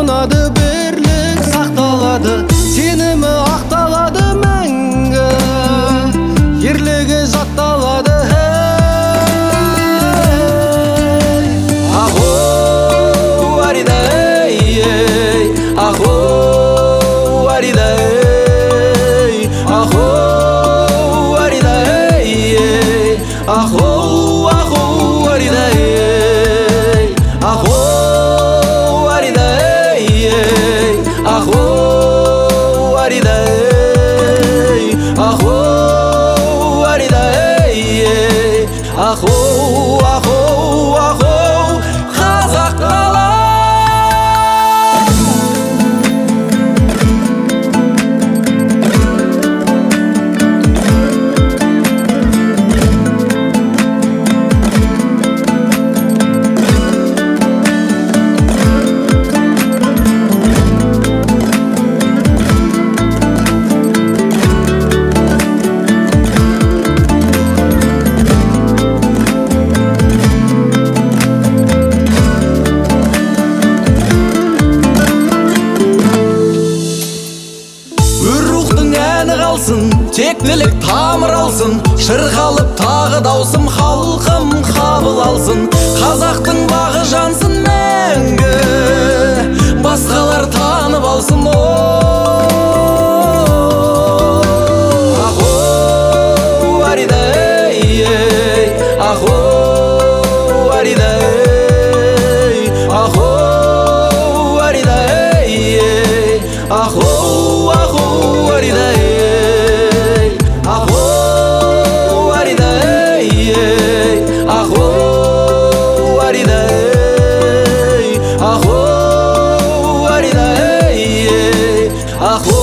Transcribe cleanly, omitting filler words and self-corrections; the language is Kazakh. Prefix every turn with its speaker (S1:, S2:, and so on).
S1: ұнады, бірлік сақталады, сенімі ақталады мәңгі, ерлігі жатталады. Ахоу арида ей, ахоу арида ей, ахоу арида ей, ахоу арида ей, ахоу арида ей, ахоу арида ей, ахоу арида ей, ахоу қазақ далам. Тектілік тамыр алсын, шырқалып тағы даусым, халқым қабыл алсын. Қазақтың бағы жансын мәңгі, басқалар танып алсын. Ахоу арида ей, ахоу арида ей, ахоу арида ей, ахоу арида ей, ахоу арида ей, ахоу арида ей, ахоу арида ей, ахоу